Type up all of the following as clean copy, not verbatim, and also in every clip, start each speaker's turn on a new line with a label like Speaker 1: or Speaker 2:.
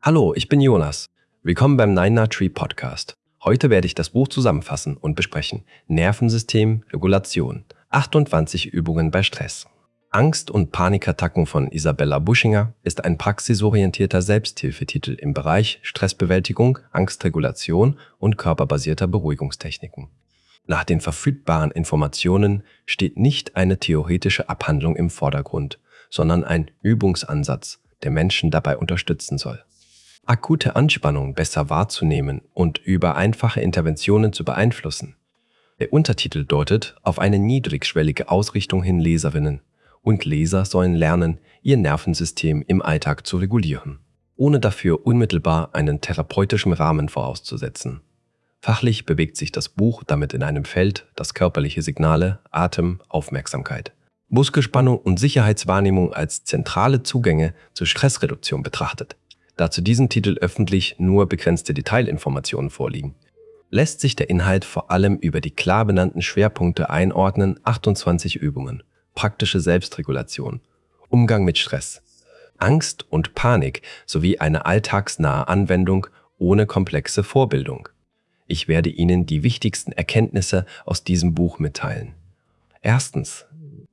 Speaker 1: Hallo, ich bin Jonas. Willkommen beim Niner Tree Podcast. Heute werde ich das Buch zusammenfassen und besprechen. Nervensystem, Regulation. 28 Übungen bei Stress. Angst- und Panikattacken von Isabella Buschinger ist ein praxisorientierter Selbsthilfetitel im Bereich Stressbewältigung, Angstregulation und körperbasierter Beruhigungstechniken. Nach den verfügbaren Informationen steht nicht eine theoretische Abhandlung im Vordergrund, sondern ein Übungsansatz, der Menschen dabei unterstützen soll, akute Anspannung besser wahrzunehmen und über einfache Interventionen zu beeinflussen. Der Untertitel deutet auf eine niedrigschwellige Ausrichtung hin Leserinnen und Leser sollen lernen, ihr Nervensystem im Alltag zu regulieren, ohne dafür unmittelbar einen therapeutischen Rahmen vorauszusetzen. Fachlich bewegt sich das Buch damit in einem Feld, das körperliche Signale, Atem, Aufmerksamkeit, Muskelspannung und Sicherheitswahrnehmung als zentrale Zugänge zur Stressreduktion betrachtet. Da zu diesem Titel öffentlich nur begrenzte Detailinformationen vorliegen, lässt sich der Inhalt vor allem über die klar benannten Schwerpunkte einordnen: 28 Übungen, praktische Selbstregulation, Umgang mit Stress, Angst und Panik sowie eine alltagsnahe Anwendung ohne komplexe Vorbildung. Ich werde Ihnen die wichtigsten Erkenntnisse aus diesem Buch mitteilen. Erstens: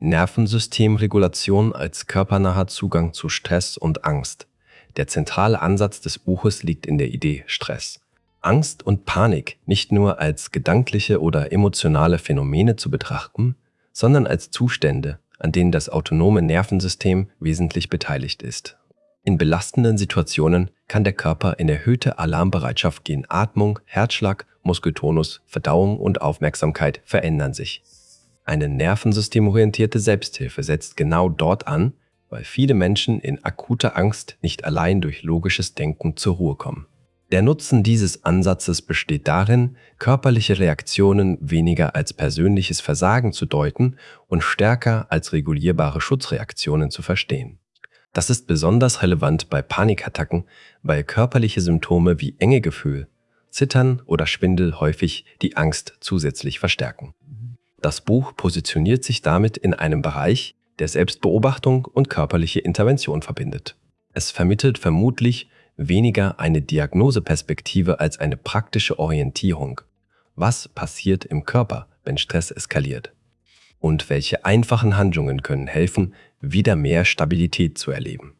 Speaker 1: Nervensystemregulation als körpernaher Zugang zu Stress und Angst. Der zentrale Ansatz des Buches liegt in der Idee Stress, Angst und Panik nicht nur als gedankliche oder emotionale Phänomene zu betrachten, sondern als Zustände, an denen das autonome Nervensystem wesentlich beteiligt ist. In belastenden Situationen kann der Körper in erhöhte Alarmbereitschaft gehen. Atmung, Herzschlag, Muskeltonus, Verdauung und Aufmerksamkeit verändern sich. Eine nervensystemorientierte Selbsthilfe setzt genau dort an, weil viele Menschen in akuter Angst nicht allein durch logisches Denken zur Ruhe kommen. Der Nutzen dieses Ansatzes besteht darin, körperliche Reaktionen weniger als persönliches Versagen zu deuten und stärker als regulierbare Schutzreaktionen zu verstehen. Das ist besonders relevant bei Panikattacken, weil körperliche Symptome wie Engegefühl, Zittern oder Schwindel häufig die Angst zusätzlich verstärken. Das Buch positioniert sich damit in einem Bereich, der Selbstbeobachtung und körperliche Intervention verbindet. Es vermittelt vermutlich weniger eine Diagnoseperspektive als eine praktische Orientierung. Was passiert im Körper, wenn Stress eskaliert? Und welche einfachen Handlungen können helfen, wieder mehr Stabilität zu erleben?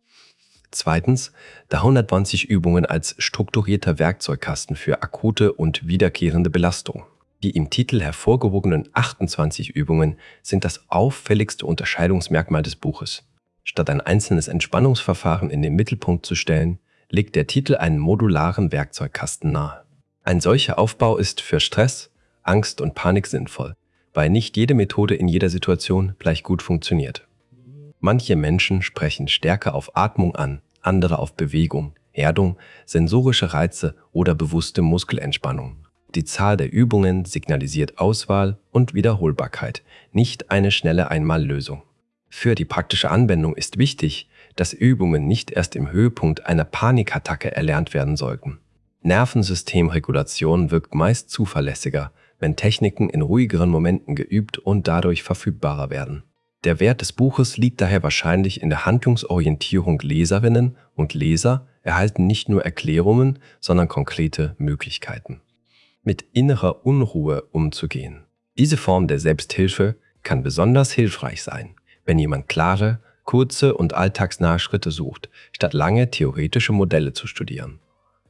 Speaker 1: Zweitens: 120 Übungen als strukturierter Werkzeugkasten für akute und wiederkehrende Belastung. Die im Titel hervorgehobenen 28 Übungen sind das auffälligste Unterscheidungsmerkmal des Buches. Statt ein einzelnes Entspannungsverfahren in den Mittelpunkt zu stellen, legt der Titel einen modularen Werkzeugkasten nahe. Ein solcher Aufbau ist für Stress, Angst und Panik sinnvoll, weil nicht jede Methode in jeder Situation gleich gut funktioniert. Manche Menschen sprechen stärker auf Atmung an, andere auf Bewegung, Erdung, sensorische Reize oder bewusste Muskelentspannung. Die Zahl der Übungen signalisiert Auswahl und Wiederholbarkeit, nicht eine schnelle Einmallösung. Für die praktische Anwendung ist wichtig, dass Übungen nicht erst im Höhepunkt einer Panikattacke erlernt werden sollten. Nervensystemregulation wirkt meist zuverlässiger, wenn Techniken in ruhigeren Momenten geübt und dadurch verfügbarer werden. Der Wert des Buches liegt daher wahrscheinlich in der Handlungsorientierung. Leserinnen und Leser erhalten nicht nur Erklärungen, sondern konkrete Möglichkeiten, mit innerer Unruhe umzugehen. Diese Form der Selbsthilfe kann besonders hilfreich sein, wenn jemand klare, kurze und alltagsnahe Schritte sucht, statt lange theoretische Modelle zu studieren.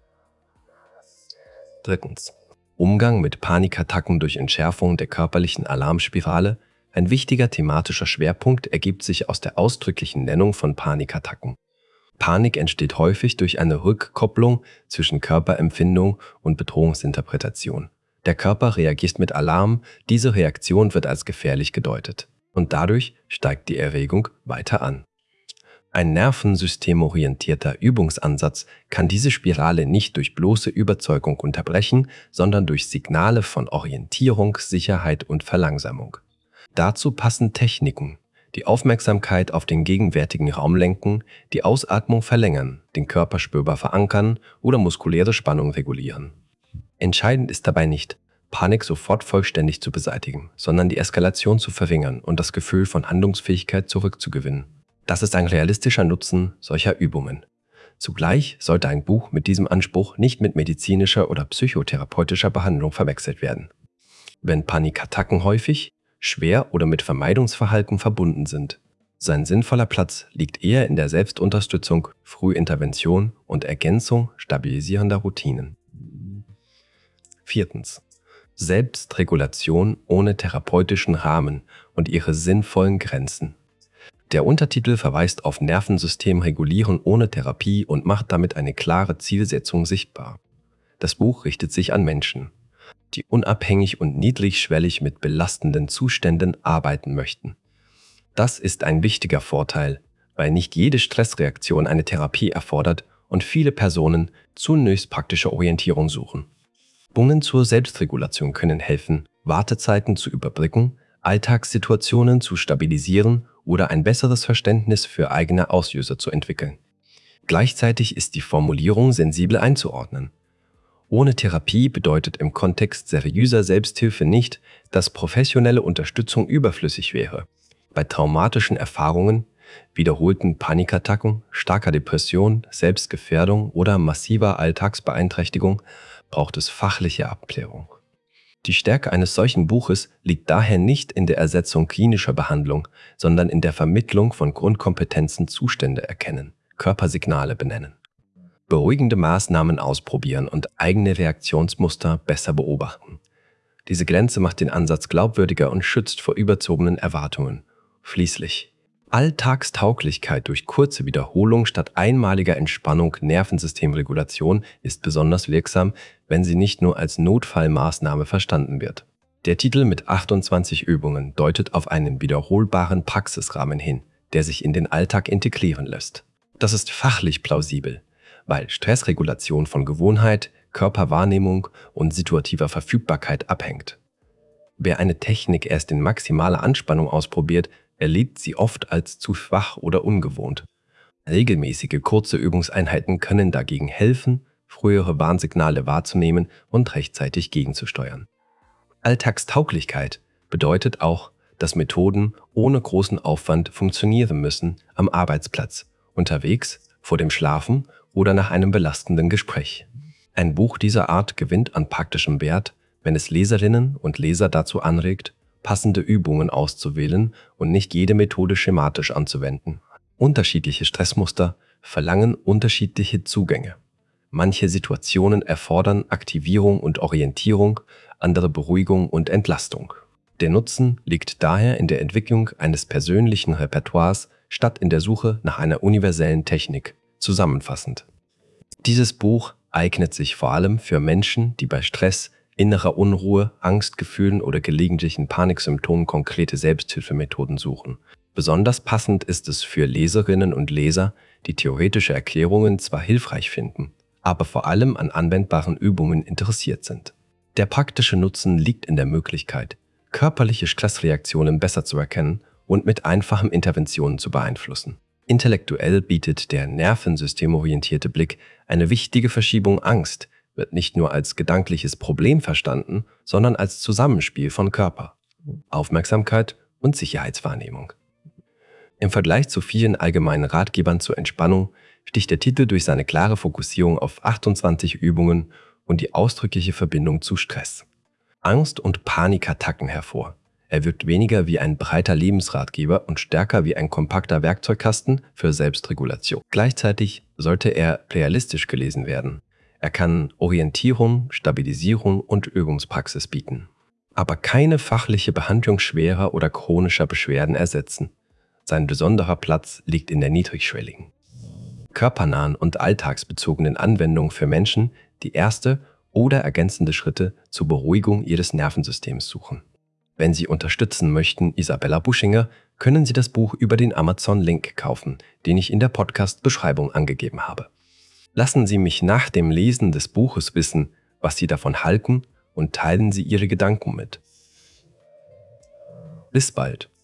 Speaker 1: Drittens: Umgang mit Panikattacken durch Entschärfung der körperlichen Alarmspirale. Ein wichtiger thematischer Schwerpunkt ergibt sich aus der ausdrücklichen Nennung von Panikattacken. Panik entsteht häufig durch eine Rückkopplung zwischen Körperempfindung und Bedrohungsinterpretation. Der Körper reagiert mit Alarm, diese Reaktion wird als gefährlich gedeutet und dadurch steigt die Erregung weiter an. Ein nervensystemorientierter Übungsansatz kann diese Spirale nicht durch bloße Überzeugung unterbrechen, sondern durch Signale von Orientierung, Sicherheit und Verlangsamung. Dazu passen Techniken, die Aufmerksamkeit auf den gegenwärtigen Raum lenken, die Ausatmung verlängern, den Körper spürbar verankern oder muskuläre Spannung regulieren. Entscheidend ist dabei nicht, Panik sofort vollständig zu beseitigen, sondern die Eskalation zu verringern und das Gefühl von Handlungsfähigkeit zurückzugewinnen. Das ist ein realistischer Nutzen solcher Übungen. Zugleich sollte ein Buch mit diesem Anspruch nicht mit medizinischer oder psychotherapeutischer Behandlung verwechselt werden. Wenn Panikattacken häufig, schwer oder mit Vermeidungsverhalten verbunden sind, sein sinnvoller Platz liegt eher in der Selbstunterstützung, Frühintervention und Ergänzung stabilisierender Routinen. 4. Selbstregulation ohne therapeutischen Rahmen und ihre sinnvollen Grenzen. Der Untertitel verweist auf Nervensystem regulieren ohne Therapie und macht damit eine klare Zielsetzung sichtbar. Das Buch richtet sich an Menschen, die unabhängig und niedrigschwellig mit belastenden Zuständen arbeiten möchten. Das ist ein wichtiger Vorteil, weil nicht jede Stressreaktion eine Therapie erfordert und viele Personen zunächst praktische Orientierung suchen. Übungen zur Selbstregulation können helfen, Wartezeiten zu überbrücken, Alltagssituationen zu stabilisieren oder ein besseres Verständnis für eigene Auslöser zu entwickeln. Gleichzeitig ist die Formulierung sensibel einzuordnen. Ohne Therapie bedeutet im Kontext seriöser Selbsthilfe nicht, dass professionelle Unterstützung überflüssig wäre. Bei traumatischen Erfahrungen, wiederholten Panikattacken, starker Depression, Selbstgefährdung oder massiver Alltagsbeeinträchtigung braucht es fachliche Abklärung. Die Stärke eines solchen Buches liegt daher nicht in der Ersetzung klinischer Behandlung, sondern in der Vermittlung von Grundkompetenzen, Zustände erkennen, Körpersignale benennen, beruhigende Maßnahmen ausprobieren und eigene Reaktionsmuster besser beobachten. Diese Grenze macht den Ansatz glaubwürdiger und schützt vor überzogenen Erwartungen. Schließlich Alltagstauglichkeit durch kurze Wiederholung statt einmaliger Entspannung, Nervensystemregulation ist besonders wirksam, wenn sie nicht nur als Notfallmaßnahme verstanden wird. Der Titel mit 28 Übungen deutet auf einen wiederholbaren Praxisrahmen hin, der sich in den Alltag integrieren lässt. Das ist fachlich plausibel, weil Stressregulation von Gewohnheit, Körperwahrnehmung und situativer Verfügbarkeit abhängt. Wer eine Technik erst in maximaler Anspannung ausprobiert, erlebt sie oft als zu schwach oder ungewohnt. Regelmäßige kurze Übungseinheiten können dagegen helfen, frühere Warnsignale wahrzunehmen und rechtzeitig gegenzusteuern. Alltagstauglichkeit bedeutet auch, dass Methoden ohne großen Aufwand funktionieren müssen am Arbeitsplatz, unterwegs, vor dem Schlafen oder nach einem belastenden Gespräch. Ein Buch dieser Art gewinnt an praktischem Wert, wenn es Leserinnen und Leser dazu anregt, passende Übungen auszuwählen und nicht jede Methode schematisch anzuwenden. Unterschiedliche Stressmuster verlangen unterschiedliche Zugänge. Manche Situationen erfordern Aktivierung und Orientierung, andere Beruhigung und Entlastung. Der Nutzen liegt daher in der Entwicklung eines persönlichen Repertoires statt in der Suche nach einer universellen Technik. Zusammenfassend: Dieses Buch eignet sich vor allem für Menschen, die bei Stress, innerer Unruhe, Angstgefühlen oder gelegentlichen Paniksymptomen konkrete Selbsthilfemethoden suchen. Besonders passend ist es für Leserinnen und Leser, die theoretische Erklärungen zwar hilfreich finden, aber vor allem an anwendbaren Übungen interessiert sind. Der praktische Nutzen liegt in der Möglichkeit, körperliche Stressreaktionen besser zu erkennen und mit einfachen Interventionen zu beeinflussen. Intellektuell bietet der nervensystemorientierte Blick eine wichtige Verschiebung. Angst wird nicht nur als gedankliches Problem verstanden, sondern als Zusammenspiel von Körper, Aufmerksamkeit und Sicherheitswahrnehmung. Im Vergleich zu vielen allgemeinen Ratgebern zur Entspannung sticht der Titel durch seine klare Fokussierung auf 28 Übungen und die ausdrückliche Verbindung zu Stress, Angst und Panikattacken hervor. Er wirkt weniger wie ein breiter Lebensratgeber und stärker wie ein kompakter Werkzeugkasten für Selbstregulation. Gleichzeitig sollte er realistisch gelesen werden. Er kann Orientierung, Stabilisierung und Übungspraxis bieten, aber keine fachliche Behandlung schwerer oder chronischer Beschwerden ersetzen. Sein besonderer Platz liegt in der niedrigschwelligen, körpernahen und alltagsbezogenen Anwendung für Menschen, die erste oder ergänzende Schritte zur Beruhigung ihres Nervensystems suchen. Wenn Sie unterstützen möchten, Isabella Buschinger, können Sie das Buch über den Amazon-Link kaufen, den ich in der Podcast-Beschreibung angegeben habe. Lassen Sie mich nach dem Lesen des Buches wissen, was Sie davon halten, und teilen Sie Ihre Gedanken mit. Bis bald!